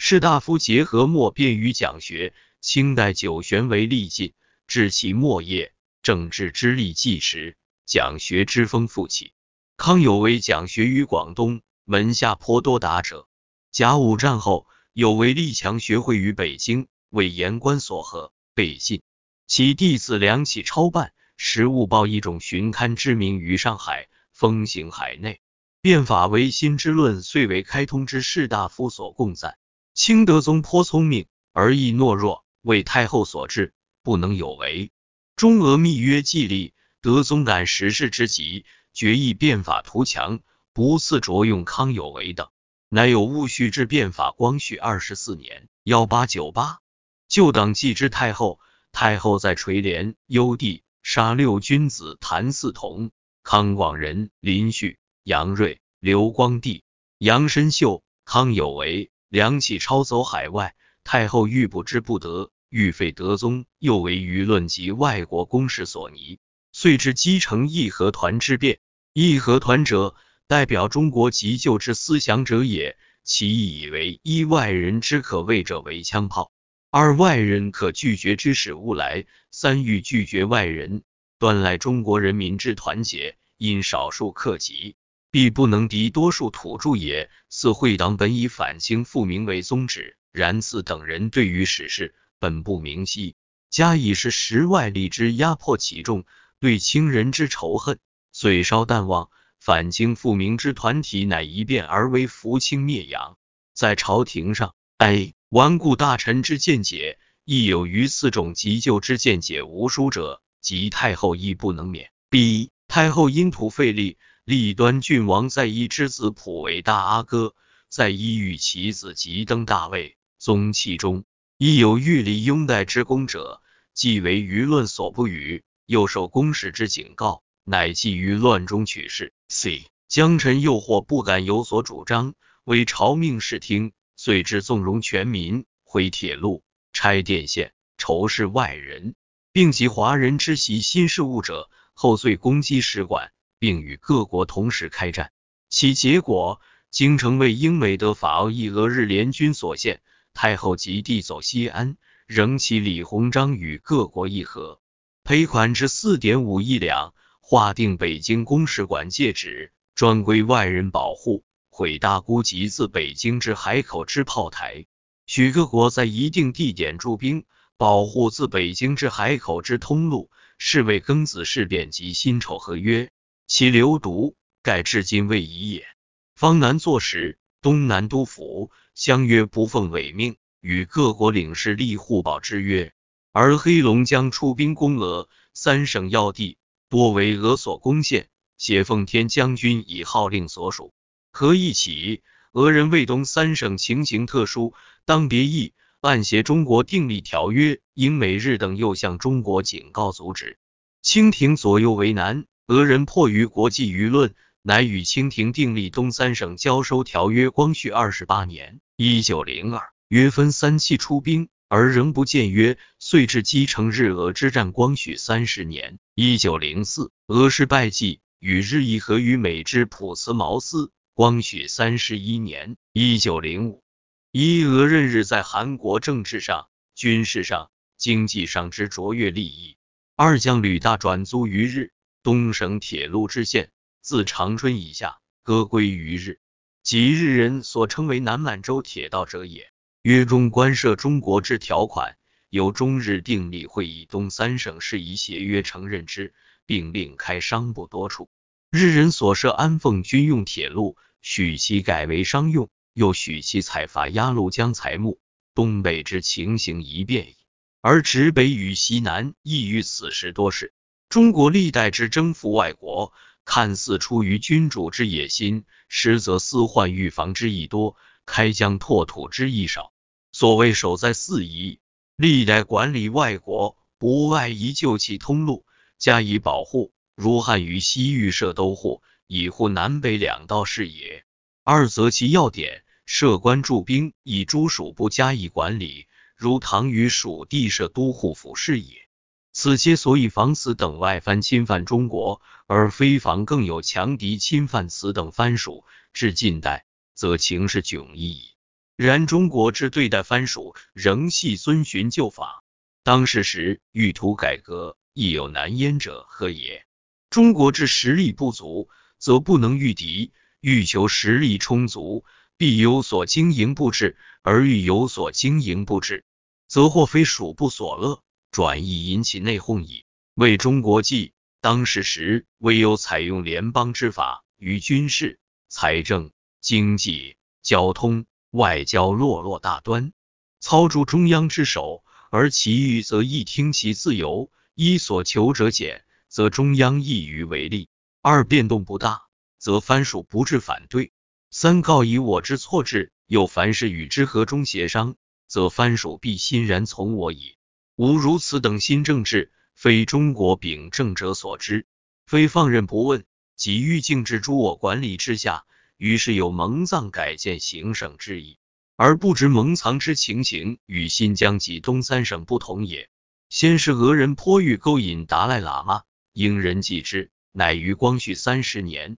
士大夫结合莫辩于讲学，清代九玄为历尽，至其末叶，政治之力既时，讲学之风复起。康有为讲学于广东，门下颇多达者。甲午战后，有为立强学会于北京，为言官所合，被禁。其弟子梁启超办《时务报》一种巡刊之名于上海，风行海内。变法维新之论，遂为开通之士大夫所共赞。清德宗颇聪明，而亦懦弱，为太后所制，不能有为。中俄密约既立，德宗感时势之急，决议变法图强，不赐着用康有为等。乃有戊戌制变法光绪24年1898，旧党继之太后，太后在垂帘幽地，杀6君子谭嗣同、康广仁、林旭、杨锐、刘光第、杨申秀、康有为、梁启超走海外，太后欲不知不得，欲废德宗，又为舆论及外国公使所拟，遂至击成义和团之变。义和团者，代表中国急救之思想者也，其意以为一外人之可畏者为枪炮，二外人可拒绝之使勿来，三欲拒绝外人，端赖中国人民之团结，因少数克己，必不能敌多数土著也。似会党本以反清复明为宗旨，然此等人对于史事本不明晰，加以是时外力之压迫其中，对清人之仇恨虽稍淡忘，反清复明之团体乃一变而为扶清灭洋。在朝廷上，顽固大臣之见解，亦有于4种急救之见解无殊者，即太后亦不能免。B. 太后因土废立，立端郡王在一之子溥为大阿哥，在一欲其子即登大位，宗戚中亦有欲立拥戴之功者，既为舆论所不与，又受公使之警告，乃既于乱中取势。C. 江臣诱惑不敢有所主张，为朝命视听，遂至纵容全民，毁铁路，拆电线，仇视外人，并及华人之习新事物者，后遂攻击使馆，并与各国同时开战。其结果，京城为英美德法奥意俄日联军所陷，太后即地走西安，仍其李鸿章与各国议和，赔款至4.5亿两，划定北京公使馆界址，专归外人保护，毁大沽及自北京至海口之炮台，许各国在一定地点驻兵，保护自北京至海口之通路，是为庚子事变及辛丑合约。其流毒，盖至今未已也。方南作史，东南督府，相约不奉违命，与各国领事立互保之约。而黑龙江出兵攻俄，3省要地多为俄所攻陷，写奉天将军以号令所属。合议起，俄人为东3省情形特殊，当别议，暗协中国订立条约，英美日等又向中国警告阻止。清廷左右为难，俄人迫于国际舆论，乃与清廷订立东3省交收条约。光绪28年1902，约分3期出兵，而仍不见约，遂至击成日俄之战。光绪30年1904，俄师败绩，与日议和于美之普茨茅斯。光绪31年1905，以俄任日在韩国政治上、军事上、经济上之卓越利益，二将旅大转租于日，东省铁路支线自长春以下各归于日，即日人所称为南满洲铁道者也。约中关涉中国之条款，由中日订立会议东3省事宜协约承认之，并另开商部多处。日人所设安奉军用铁路，许其改为商用，又许其采伐鸭绿江财木，东北之情形一变矣。而直北与西南亦于此时多事。中国历代之征服外国，看似出于君主之野心，实则私患预防之意多，开疆拓土之意少。所谓守在四夷，历代管理外国，不外宜就其通路，加以保护，如汉于西域设都护，以护南北两道是也。二则其要点，设官驻兵，以诸属部加以管理，如唐于蜀地设都护府是也。此皆所以防此等外藩侵犯中国，而非防更有强敌侵犯此等藩属。至近代，则情势迥异矣。 然中国之对待藩属仍系遵循旧法。当世时欲图改革，亦有难焉者何也？中国之实力不足，则不能御敌；欲求实力充足，必有所经营不至，而欲有所经营不至，则或非属部所乐，转易引起内讧矣。为中国计，当世时唯有采用联邦之法，于军事、财政、经济、交通、外交落大端，操诸中央之手，而其余则亦听其自由，依所求者减，则中央易于为利。二变动不大，则藩属不致反对。三告以我之错置，又凡事与之和中协商，则藩属必欣然从我矣。吾如此等新政治，非中国秉政者所知，非放任不问，即欲静置诸我管理之下，于是有蒙藏改建行省之意，而不知蒙藏之情形与新疆及东三省不同也。先是俄人颇欲勾引达赖喇嘛，英人继之，乃于光绪30年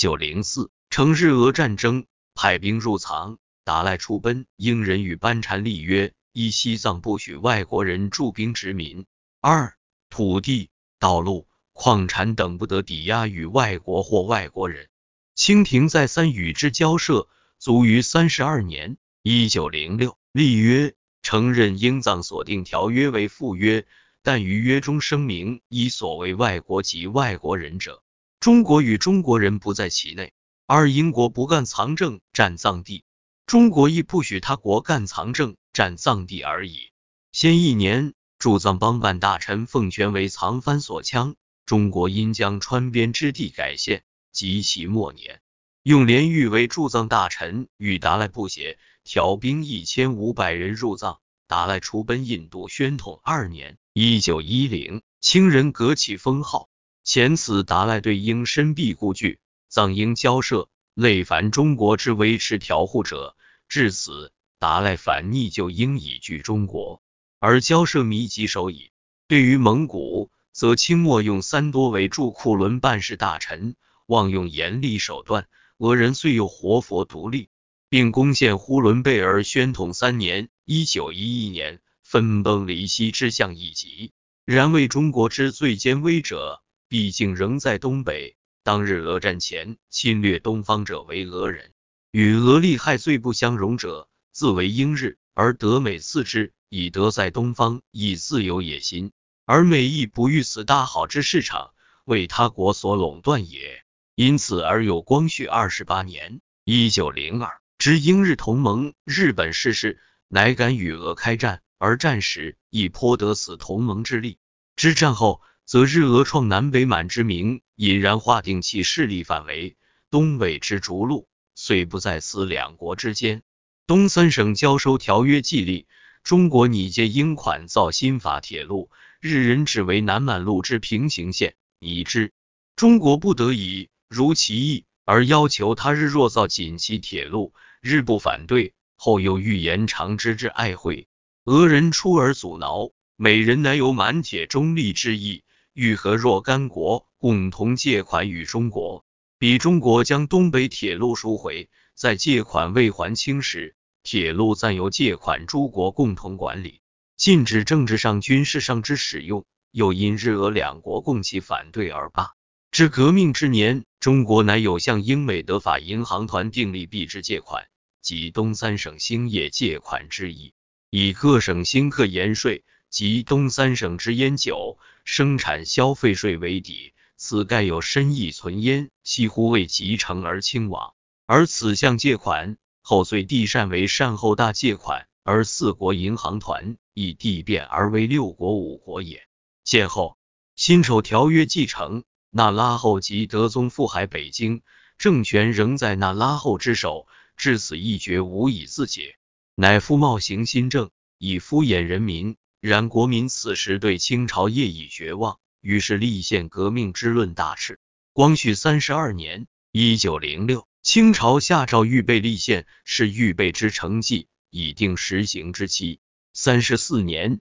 1904乘日俄战争，派兵入藏，达赖出奔，英人与班禅立约，依西藏不许外国人驻兵殖民。二、土地、道路、矿产等不得抵押与外国或外国人。清廷再三与之交涉，卒于32年1906立约，承认英藏所定条约为附约，但于约中声明，依所谓外国及外国人者，中国与中国人不在其内。二、英国不干藏政占藏地，中国亦不许他国干藏政占藏地而已。先1年，驻藏邦办大臣奉权为藏藩所羌，中国因将川边之地改县，及其末年，用连玉为驻藏大臣，与达赖不协，调兵1500人入藏。达赖出奔印度宣统2年1910，清人革其封号。前此达赖对英深避故惧，藏英交涉，累凡中国之维持调护者。至此，达赖反逆就英以拒中国，而交涉弥棘首矣。对于蒙古，则清末用三多为驻库伦办事大臣，妄用严厉手段，俄人虽有活佛独立，并攻陷呼伦贝尔。宣统3年1911年，分崩离析之象一极。然为中国之最艰危者，毕竟仍在东北。当日俄战前，侵略东方者为俄人，与俄利害最不相容者，自为英日，而德美次之，以德在东方，以自有野心，而美亦不欲此大好之市场为他国所垄断也。因此而有光绪28年1902之英日同盟。日本事事，乃敢与俄开战，而战时亦颇得此同盟之力。之战后，则日俄创南北满之名，隐然划定其势力范围。东北之逐鹿，虽不在此两国之间，东三省交收条约既立，中国拟借英款造新法铁路，日人只为南满路之平行线，拟之。中国不得已，如其意，而要求他日若造锦旗铁路，日不反对，后又欲延长之至爱会，俄人出而阻挠，美人乃有满铁中立之意，欲和若干国共同借款与中国，比中国将东北铁路赎回，在借款未还清时，铁路暂由借款诸国共同管理，禁止政治上军事上之使用，又因日俄两国共其反对而罢。至革命之年，中国乃有向英美德法银行团订立币制借款及东三省兴业借款之意，以各省兴课盐税及东三省之烟酒生产消费税为底，此盖有深意存焉，几乎未集成而轻往。而此项借款后遂递善为善后大借款，而四国银行团亦递变而为六国五国也。建后，辛丑条约继承，那拉后及德宗赴海北京，政权仍在那拉后之手，至此一决无以自解，乃复冒行新政，以敷衍人民。然国民此时对清朝业已绝望，于是立宪革命之论大炽。光绪32年1906，清朝下诏预备立宪，是预备之成绩，以定实行之期。34年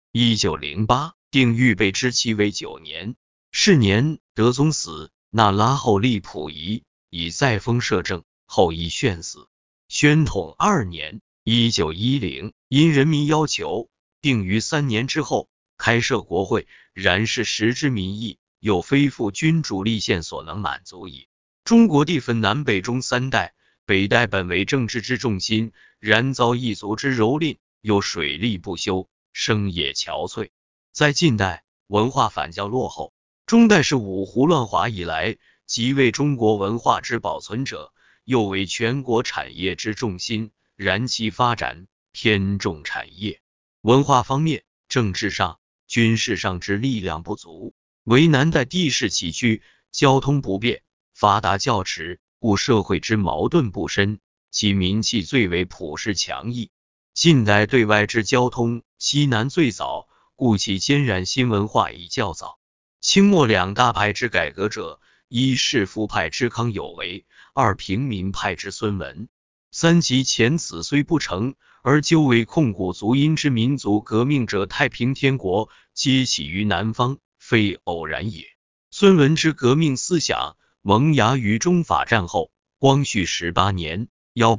1908，定预备之期为9年。是年，德宗死，那拉后立溥仪，以再封摄政，后亦宣死。宣统2年 1910，因人民要求，并于3年之后开设国会，然是时之民意，又非复君主立宪所能满足矣。中国地分南北中3代，北代本为政治之重心，然遭异族之蹂躏，又水利不修，生业憔悴。在近代，文化反较落后。中代是五胡乱华以来，即为中国文化之保存者，又为全国产业之重心，然其发展偏重产业。文化方面，政治上、军事上之力量不足，为南代地势崎岖，交通不便，发达较迟，故社会之矛盾不深，其民气最为朴实强毅。近代对外之交通，西南最早，故其兼染新文化已较早。清末2大派之改革者，一士夫派之康有为，二平民派之孙文。三其前此虽不成，而究为控股足殷之民族革命者，太平天国皆起于南方，非偶然也。孙文之革命思想萌芽于中法战后，光绪18年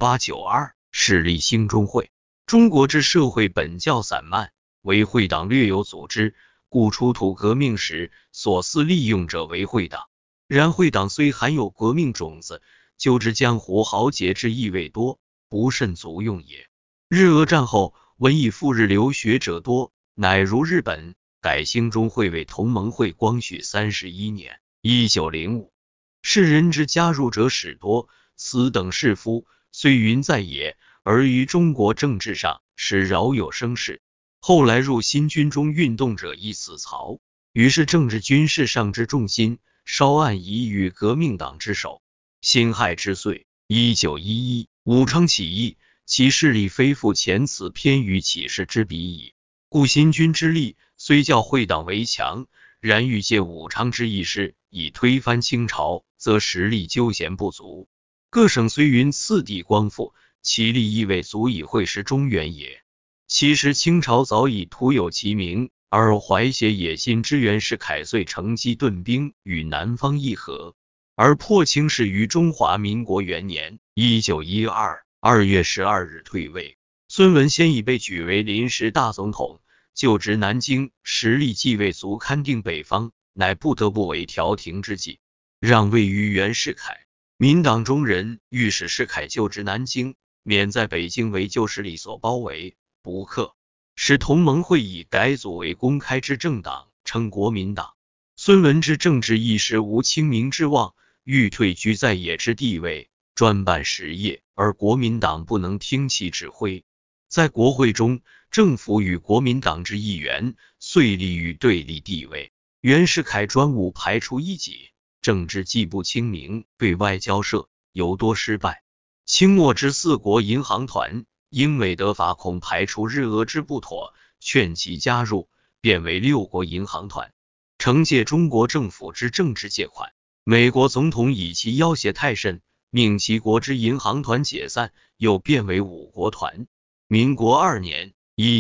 1892设立兴中会。中国之社会本较散漫，为会党略有组织，故出土革命时所思利用者为会党。然会党虽含有革命种子，就之江湖豪杰之意味多，不甚足用也。日俄战后，文艺赴日留学者多，乃如日本改兴中会为同盟会。光绪31年1905，士人之加入者始多，此等士夫虽云在野，而于中国政治上是饶有声势。后来入新军中运动者亦此曹，于是政治军事上之重心稍暗移于革命党之手。辛亥之岁1911，武昌起义，其势力非复前此偏于起事之比矣。故新军之力虽较会党为强，然欲借武昌之义势以推翻清朝，则实力究嫌不足。各省虽云次第光复，其力亦未足以会师中原也。其实清朝早已徒有其名，而怀挟野心之袁世凯遂乘机顿兵与南方议和，而破清是于中华民国元年1912 2月12日退位。孙文先已被举为临时大总统，就职南京，实力既未足勘定北方，乃不得不为调停之计，让位于袁世凯。民党中人欲使世凯就职南京，免在北京为旧势力所包围，不可。使同盟会以改组为公开之政党，称国民党。孙文之政治一时无清明之望，欲退居在野之地位，专办实业，而国民党不能听其指挥。在国会中，政府与国民党之议员遂立于对立地位。袁世凯专务排除异己，政治既不清明，对外交涉尤多失败。清末之4国银行团，英美德法恐排除日俄之不妥，劝其加入，变为6国银行团，惩戒中国政府之政治借款。美国总统以其要挟太甚，命其国之银行团解散，又变为5国团。民国2年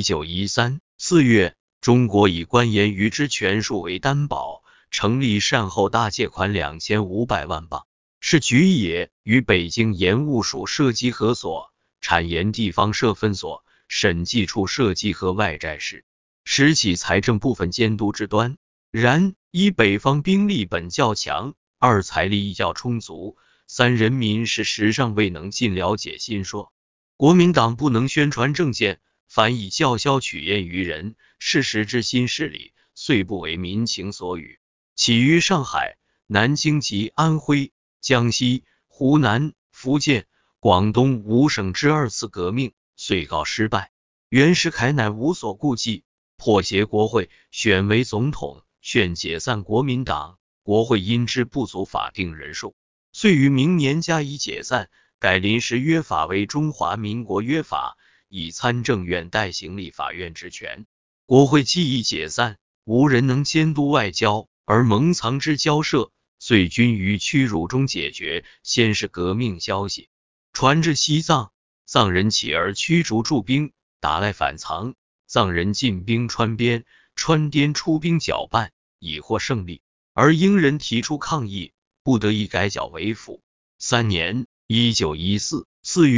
1913 4月，中国以官盐余之权数为担保，成立善后大借款2500万镑，是局也，于北京盐务署设稽核所、产盐地方设分所、审计处设稽核外债室，实起财政部分监督之端。然一北方兵力本较强，二财力亦较充足，三人民是时尚未能尽了解心说。国民党不能宣传政见，反以叫嚣取验于人，事实之新势力，遂不为民情所与。起于上海、南京及安徽、江西、湖南、福建、广东5省之2次革命，遂告失败。袁世凯乃无所顾忌，破协国会，选为总统，宣解散国民党。国会因之不足法定人数，遂于明年加以解散，改临时约法为中华民国约法，以参政院代行立法院职权。国会既已解散，无人能监督外交，而蒙藏之交涉，遂均于屈辱中解决。先是革命消息传至西藏，藏人起而驱逐驻兵，打赖反藏，藏人进兵川边，川滇出兵搅拌，已获胜利，而英人提出抗议，不得已改剿为辅。3年1914 4月，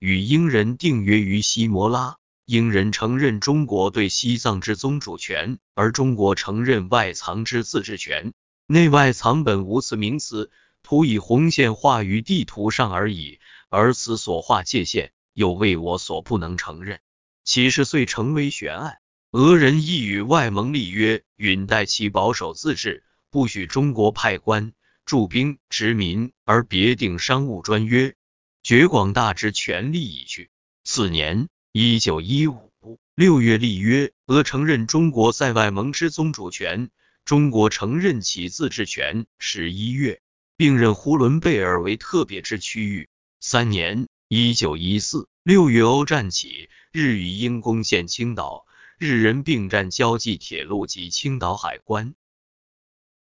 与英人订约于西摩拉。英人承认中国对西藏之宗主权，而中国承认外藏之自治权。内外藏本无此名词，徒以红线画于地图上而已，而此所画界限，又为我所不能承认，其事遂成为悬案。俄人亦与外蒙立约，允待其保守自治，不许中国派官驻兵殖民，而别定商务专约，绝广大之权利已去。次年1915 6月立约，俄承认中国在外蒙之宗主权，中国承认其自治权。11月，并任呼伦贝尔为特别之区域。3年1914 6月，欧战起，日与英攻陷青岛，日人并占交际铁路及青岛海关。